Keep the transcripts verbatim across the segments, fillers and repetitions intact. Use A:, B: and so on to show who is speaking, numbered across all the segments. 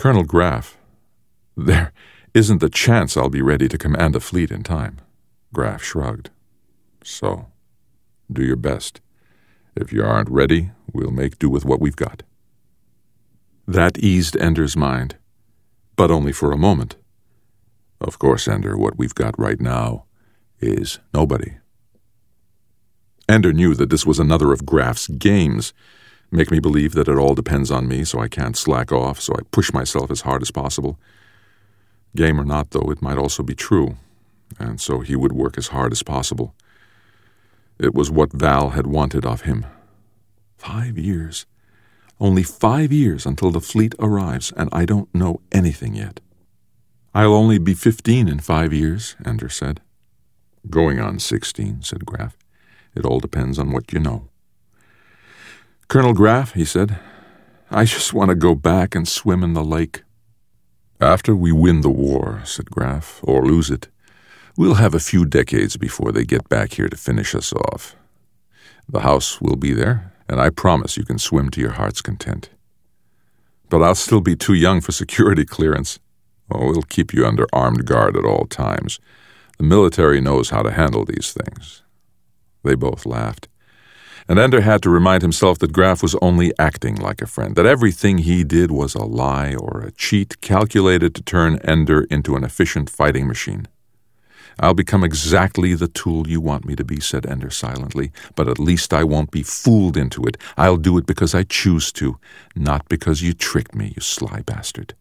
A: Colonel Graff, there isn't a chance I'll be ready to command a fleet in time. Graff shrugged. So, do your best. If you aren't ready, we'll make do with what we've got. That eased Ender's mind, but only for a moment. Of course, Ender, what we've got right now is nobody. Ender knew that this was another of Graff's games. Make me believe that it all depends on me, so I can't slack off, so I push myself as hard as possible. Game or not, though, it might also be true, and so he would work as hard as possible. It was what Val had wanted of him. Five years. Only five years until the fleet arrives, and I don't know anything yet. I'll only be fifteen in five years, Ender said. Going on sixteen, said Graff. It all depends on what you know. Colonel Graff, he said, I just want to go back and swim in the lake. After we win the war, said Graff, or lose it, we'll have a few decades before they get back here to finish us off. The house will be there, and I promise you can swim to your heart's content. But I'll still be too young for security clearance. Oh, we'll keep you under armed guard at all times. The military knows how to handle these things. They both laughed. And Ender had to remind himself that Graff was only acting like a friend, that everything he did was a lie or a cheat calculated to turn Ender into an efficient fighting machine. I'll become exactly the tool you want me to be, said Ender silently, but at least I won't be fooled into it. I'll do it because I choose to, not because you tricked me, you sly bastard.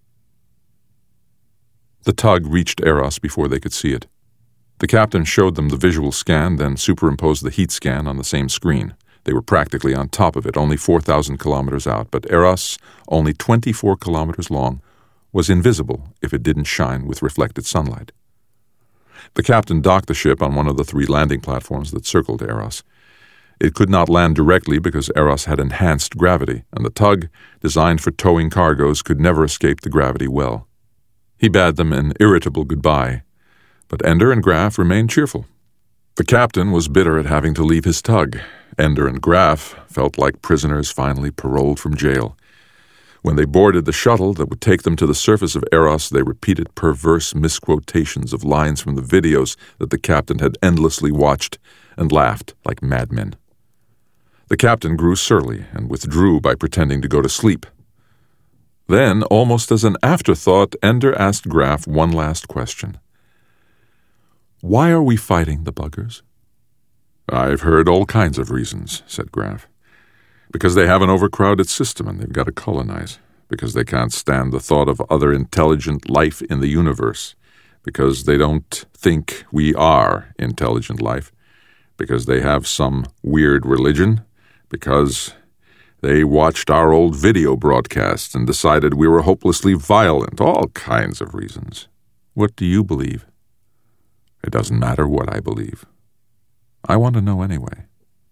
A: The tug reached Eros before they could see it. The captain showed them the visual scan, then superimposed the heat scan on the same screen. They were practically on top of it, only four thousand kilometers out, but Eros, only twenty-four kilometers long, was invisible if it didn't shine with reflected sunlight. The captain docked the ship on one of the three landing platforms that circled Eros. It could not land directly because Eros had enhanced gravity, and the tug, designed for towing cargoes, could never escape the gravity well. He bade them an irritable goodbye, but Ender and Graff remained cheerful. The captain was bitter at having to leave his tug. Ender and Graff felt like prisoners finally paroled from jail. When they boarded the shuttle that would take them to the surface of Eros, they repeated perverse misquotations of lines from the videos that the captain had endlessly watched and laughed like madmen. The captain grew surly and withdrew by pretending to go to sleep. Then, almost as an afterthought, Ender asked Graff one last question. Why are we fighting the buggers? I've heard all kinds of reasons, said Graff. Because they have an overcrowded system and they've got to colonize. Because they can't stand the thought of other intelligent life in the universe. Because they don't think we are intelligent life. Because they have some weird religion. Because they watched our old video broadcasts and decided we were hopelessly violent. All kinds of reasons. What do you believe? It doesn't matter what I believe. I want to know anyway.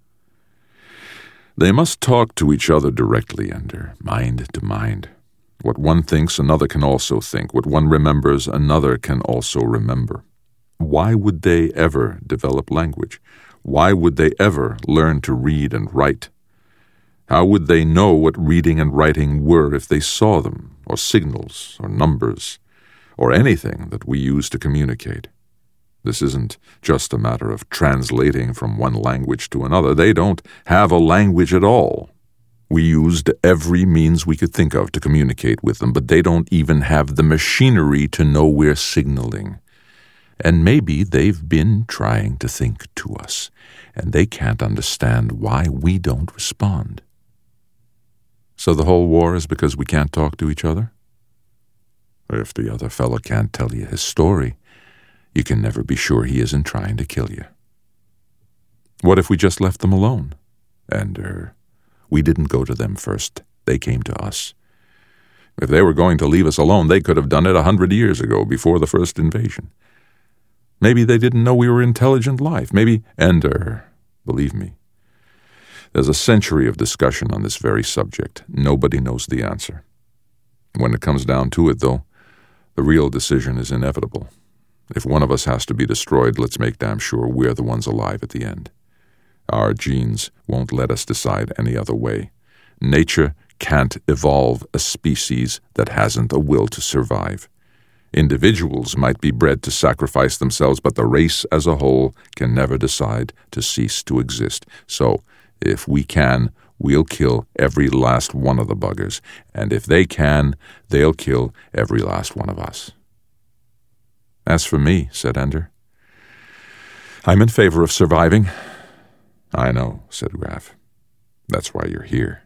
A: They must talk to each other directly, Ender, mind to mind. What one thinks, another can also think. What one remembers, another can also remember. Why would they ever develop language? Why would they ever learn to read and write? How would they know what reading and writing were if they saw them, or signals, or numbers, or anything that we use to communicate? This isn't just a matter of translating from one language to another. They don't have a language at all. We used every means we could think of to communicate with them, but they don't even have the machinery to know we're signaling. And maybe they've been trying to think to us, and they can't understand why we don't respond. So the whole war is because we can't talk to each other? If the other fellow can't tell you his story, you can never be sure he isn't trying to kill you. What if we just left them alone? And, er, we didn't go to them first. They came to us. If they were going to leave us alone, they could have done it a hundred years ago, before the first invasion. Maybe they didn't know we were intelligent life. Maybe, and, er, believe me, there's a century of discussion on this very subject. Nobody knows the answer. When it comes down to it, though, the real decision is inevitable. If one of us has to be destroyed, let's make damn sure we're the ones alive at the end. Our genes won't let us decide any other way. Nature can't evolve a species that hasn't a will to survive. Individuals might be bred to sacrifice themselves, but the race as a whole can never decide to cease to exist. So, if we can, we'll kill every last one of the buggers, and if they can, they'll kill every last one of us. As for me, said Ender, I'm in favor of surviving. I know, said Graf. That's why you're here.